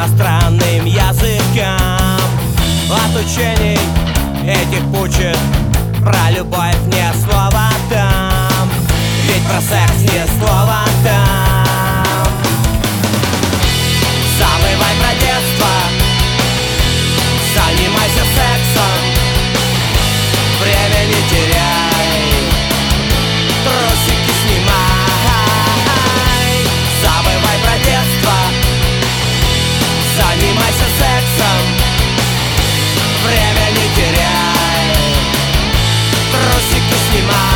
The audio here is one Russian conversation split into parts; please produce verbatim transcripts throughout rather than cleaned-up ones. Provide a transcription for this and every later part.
иностранным языкам. От учений этих учат про любовь не слова там, ведь про секс не слова там. Забывай про детство, занимайся сексом, время не теряй, трусики снимай. Забывай про детство, занимайся сексом, время не теряй, трусики снимай.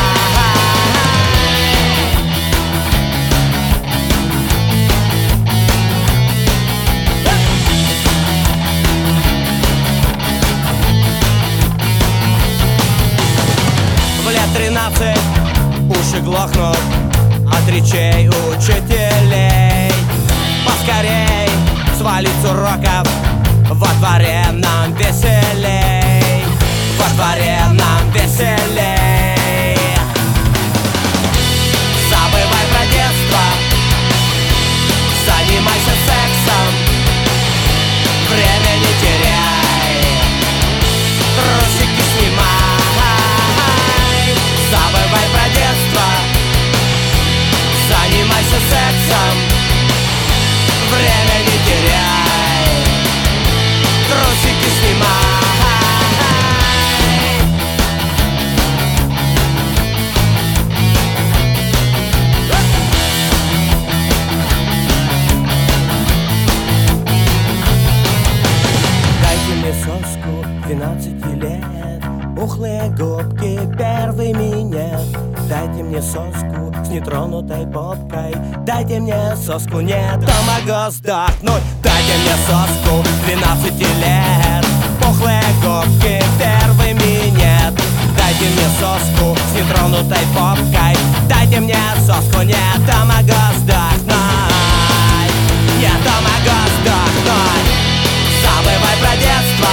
В лет тринадцать уши глохнут от речей учителей. Поскорей свалить с уроков, во дворе нам веселей, во дворе нам веселей. Забывай про детство, занимайся сексом, время не теряй, трусики снимай. Забывай про детство, занимайся сексом, время не теряй, трусики снимай. Дайте мне соску двенадцати лет, пухлые губки, первый минет. Дайте мне соску с нетронутой попкой, дайте мне соску, нет, то могу сдохнуть. Дайте мне соску двенадцати лет, пухлые губки, первый минет. Дайте мне соску с нетронутой попкой, дайте мне соску, нет, то могу сдохнуть, нет, то могу сдохнуть. Забывай про детство,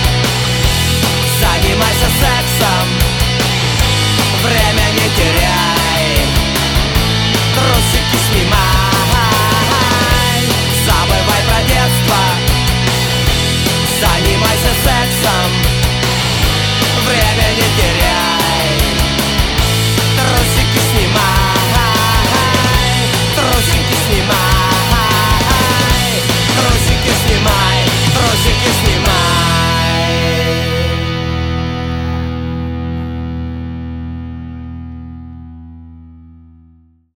занимайся сексом, время не теряй, трусики снимай. Забывай про детство, занимайся сексом,